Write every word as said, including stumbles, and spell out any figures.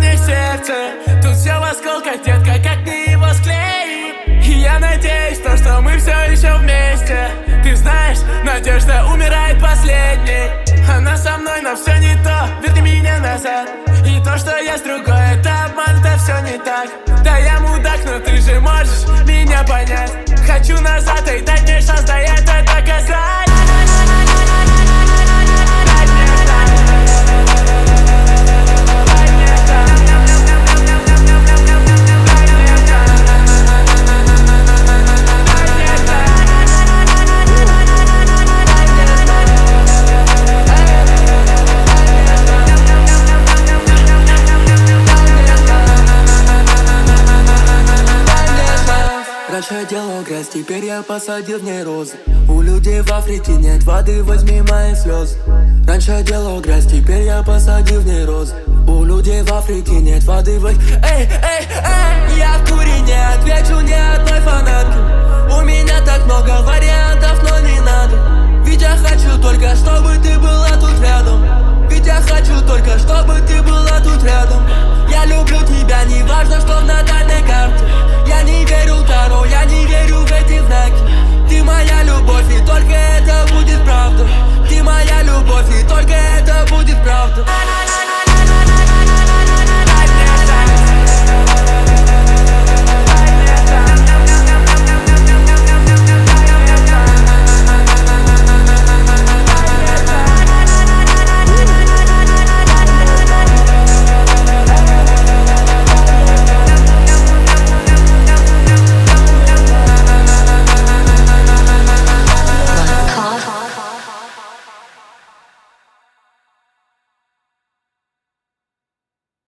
мне сердце. Тут все в осколках, детка, как мне его склеить? И я надеюсь, то, что мы все еще вместе. Ты знаешь, надежда умирает последней. Она со мной, но все не то, верни меня назад. И то, что я с другой, это обман, это все не так. Да я мудак, но ты же можешь меня понять. Хочу назад и дать мне шанс, да это доказать. Раньше я делал грязь, теперь я посадил в ней розы. У людей в Африке нет воды, возьми мои слезы. Раньше я делал грязь, теперь я посадил в ней розы. У людей в Африке нет воды, возьми. Эй, эй, эй, я в туре не отвечу ни одной фанатке. У меня так много вариантов, но не надо. Ведь я хочу только, чтобы ты была тут рядом. Ведь я хочу только, чтобы ты была тут рядом. Я люблю тебя, не важно, что в натальной карте. Я не верю в Таро, я не верю в эти знаки. Ты моя любовь, и только это будет правда. Ты моя любовь, и только это будет правда.